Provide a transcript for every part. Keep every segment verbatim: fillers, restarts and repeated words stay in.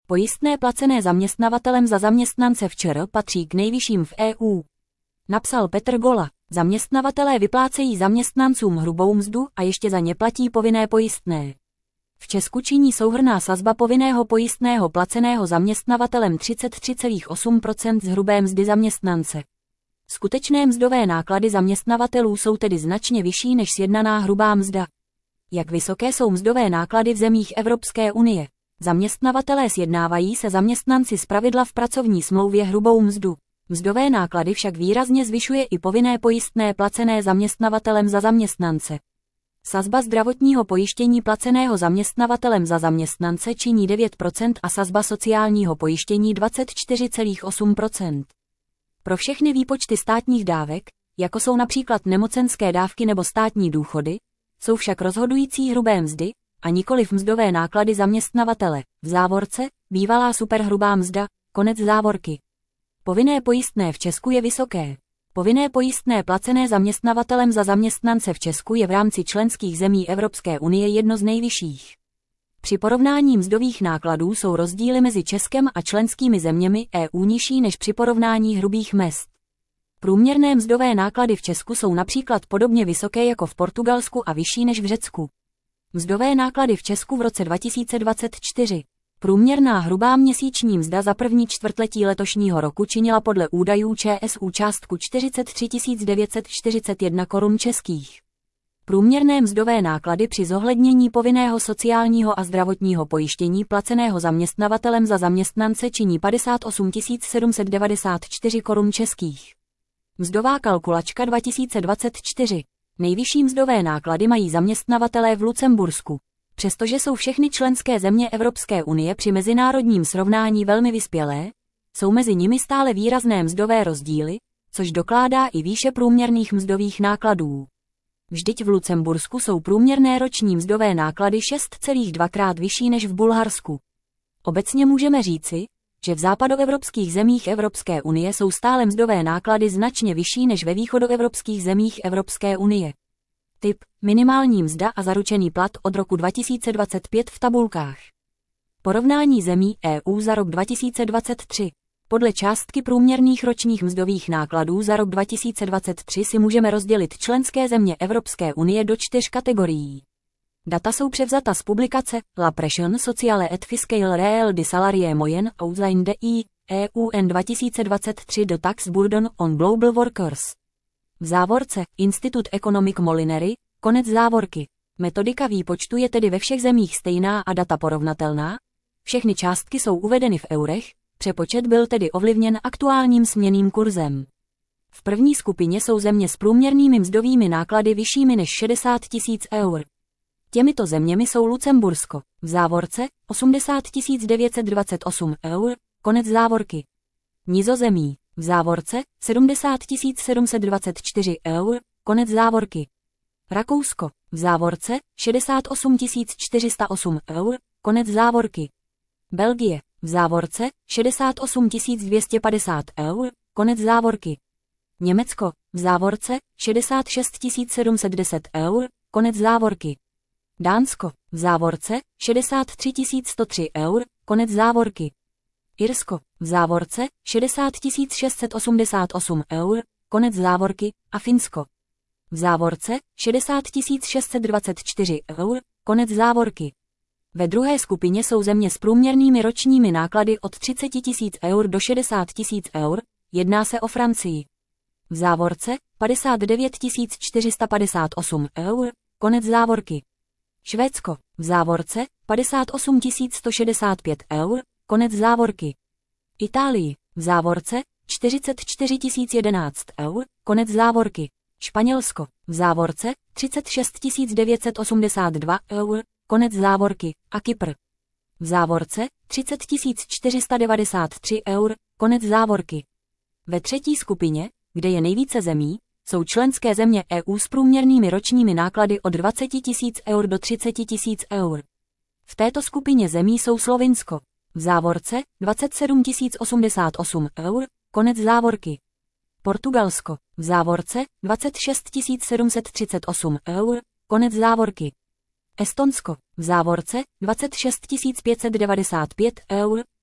Pojistné placené zaměstnavatelem za zaměstnance v ČR patří k nejvyšším v E U. Napsal Petr Gola. Zaměstnavatelé vyplácejí zaměstnancům hrubou mzdu a ještě za ně platí povinné pojistné. V Česku činí souhrnná sazba povinného pojistného placeného zaměstnavatelem třicet tři celá osm procenta z hrubé mzdy zaměstnance. Skutečné mzdové náklady zaměstnavatelů jsou tedy značně vyšší než sjednaná hrubá mzda. Jak vysoké jsou mzdové náklady v zemích Evropské unie? Zaměstnavatelé sjednávají se zaměstnanci zpravidla v pracovní smlouvě hrubou mzdu. Mzdové náklady však výrazně zvyšuje i povinné pojistné placené zaměstnavatelem za zaměstnance. Sazba zdravotního pojištění placeného zaměstnavatelem za zaměstnance činí devět procent a sazba sociálního pojištění dvacet čtyři celá osm procenta. Pro všechny výpočty státních dávek, jako jsou například nemocenské dávky nebo státní důchody, jsou však rozhodující hrubé mzdy, a nikoliv mzdové náklady zaměstnavatele, v závorce, bývalá superhrubá mzda, konec závorky. Povinné pojistné v Česku je vysoké. Povinné pojistné placené zaměstnavatelem za zaměstnance v Česku je v rámci členských zemí Evropské unie jedno z nejvyšších. Při porovnání mzdových nákladů jsou rozdíly mezi Českem a členskými zeměmi E U nižší než při porovnání hrubých mezd. Průměrné mzdové náklady v Česku jsou například podobně vysoké jako v Portugalsku a vyšší než v Řecku. Mzdové náklady v Česku v roce dva tisíce dvacet čtyři. Průměrná hrubá měsíční mzda za první čtvrtletí letošního roku činila podle údajů ČSÚ částku čtyřicet tři tisíc devět set čtyřicet jedna korun českých. Průměrné mzdové náklady při zohlednění povinného sociálního a zdravotního pojištění placeného zaměstnavatelem za zaměstnance činí padesát osm tisíc sedm set devadesát čtyři korun českých. Mzdová kalkulačka dva tisíce dvacet čtyři. Nejvyšší mzdové náklady mají zaměstnavatelé v Lucembursku. Přestože jsou všechny členské země Evropské unie při mezinárodním srovnání velmi vyspělé, jsou mezi nimi stále výrazné mzdové rozdíly, což dokládá i výše průměrných mzdových nákladů. Vždyť v Lucembursku jsou průměrné roční mzdové náklady šest celá dva krát vyšší než v Bulharsku. Obecně můžeme říci, že v západoevropských zemích Evropské unie jsou stále mzdové náklady značně vyšší než ve východoevropských zemích Evropské unie. Typ, minimální mzda a zaručený plat od roku dva tisíce dvacet pět v tabulkách. Porovnání zemí E U za rok dva tisíce dvacet tři. Podle částky průměrných ročních mzdových nákladů za rok dva tisíce dvacet tři si můžeme rozdělit členské země Evropské unie do čtyř kategorií. Data jsou převzata z publikace La Pression sociale et fiscale réelle des salariés moyens au sein de E U N dva tisíce dvacet tři The Tax Burden on Global Workers. V závorce Institut Economic Molinery, konec závorky. Metodika výpočtu je tedy ve všech zemích stejná a data porovnatelná. Všechny částky jsou uvedeny v eurech, přepočet byl tedy ovlivněn aktuálním směnným kurzem. V první skupině jsou země s průměrnými mzdovými náklady vyššími než šedesát tisíc eur. Těmito zeměmi jsou Lucembursko, v závorce, osmdesát tisíc devět set dvacet osm eur, konec závorky. Nizozemí, v závorce, sedmdesát tisíc sedm set dvacet čtyři eur, konec závorky. Rakousko, v závorce, šedesát osm tisíc čtyři sta osm eur, konec závorky. Belgie, v závorce, šedesát osm tisíc dvě stě padesát eur, konec závorky. Německo, v závorce, šedesát šest tisíc sedm set deset eur, konec závorky. Dánsko, v závorce, šedesát tři tisíc sto tři eur, konec závorky. Irsko, v závorce, šedesát tisíc šest set osmdesát osm eur, konec závorky, a Finsko. V závorce, šedesát tisíc šest set dvacet čtyři eur, konec závorky. Ve druhé skupině jsou země s průměrnými ročními náklady od třicet tisíc eur do šedesát tisíc eur, jedná se o Francii. V závorce, padesát devět tisíc čtyři sta padesát osm eur, konec závorky. Švédsko, v závorce, padesát osm tisíc sto šedesát pět eur, konec závorky. Itálii, v závorce, čtyřicet čtyři tisíc jedenáct eur, konec závorky. Španělsko, v závorce, třicet šest tisíc devět set osmdesát dva eur, konec závorky, a Kypr. V závorce, třicet tisíc čtyři sta devadesát tři eur, konec závorky. Ve třetí skupině, kde je nejvíce zemí, jsou členské země E U s průměrnými ročními náklady od dvacet tisíc eur do třicet tisíc eur. V této skupině zemí jsou Slovinsko, v závorce, dvacet sedm tisíc osmdesát osm eur, konec závorky. Portugalsko, v závorce, dvacet šest tisíc sedm set třicet osm eur, konec závorky. Estonsko, v závorce, dvacet šest tisíc pět set devadesát pět eur,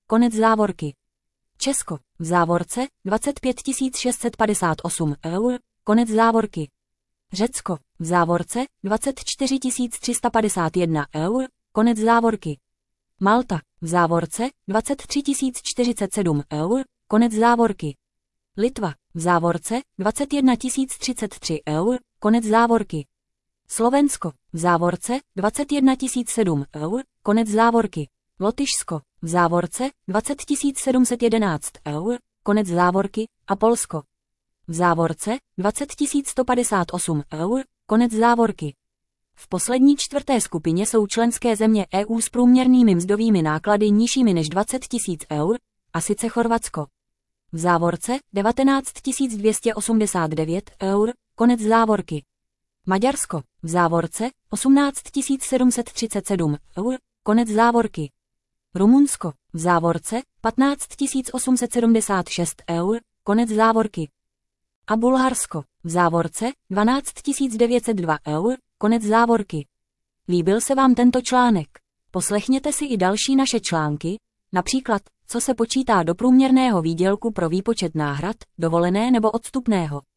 konec závorky. Česko, v závorce, dvacet pět tisíc šest set padesát osm eur, konec závorky. Řecko, v závorce, dvacet čtyři tisíc tři sta padesát jedna eur, konec závorky. Malta, v závorce, dvacet tři tisíc čtyřicet sedm eur, konec závorky. Litva, v závorce, dvacet jedna tisíc třicet tři eur, konec závorky. Slovensko, v závorce, dvacet jedna tisíc sedm eur, konec závorky. Lotyšsko, v závorce, dvacet tisíc sedm set jedenáct eur, konec závorky, a Polsko. V závorce, dvacet tisíc sto padesát osm eur, konec závorky. V poslední čtvrté skupině jsou členské země E U s průměrnými mzdovými náklady nižšími než dvacet tisíc eur, a sice Chorvatsko. V závorce, devatenáct tisíc dvě stě osmdesát devět eur, konec závorky. Maďarsko, v závorce, osmnáct tisíc sedm set třicet sedm eur, konec závorky. Rumunsko, v závorce, patnáct tisíc osm set sedmdesát šest eur, konec závorky. A Bulharsko, v závorce, dvanáct tisíc devět set dva eur, konec závorky. Líbil se vám tento článek? Poslechněte si i další naše články, například, co se počítá do průměrného výdělku pro výpočet náhrad, dovolené nebo odstupného.